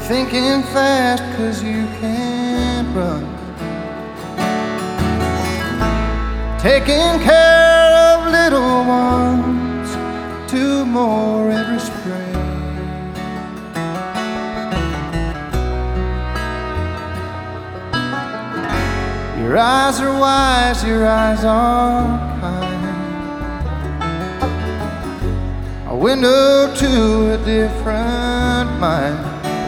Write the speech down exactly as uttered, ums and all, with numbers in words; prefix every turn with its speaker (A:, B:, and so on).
A: thinking fast 'cause you can't run. Taking care of little ones, two more every spring. Your eyes are wise, your eyes are kind, a window to a different mind.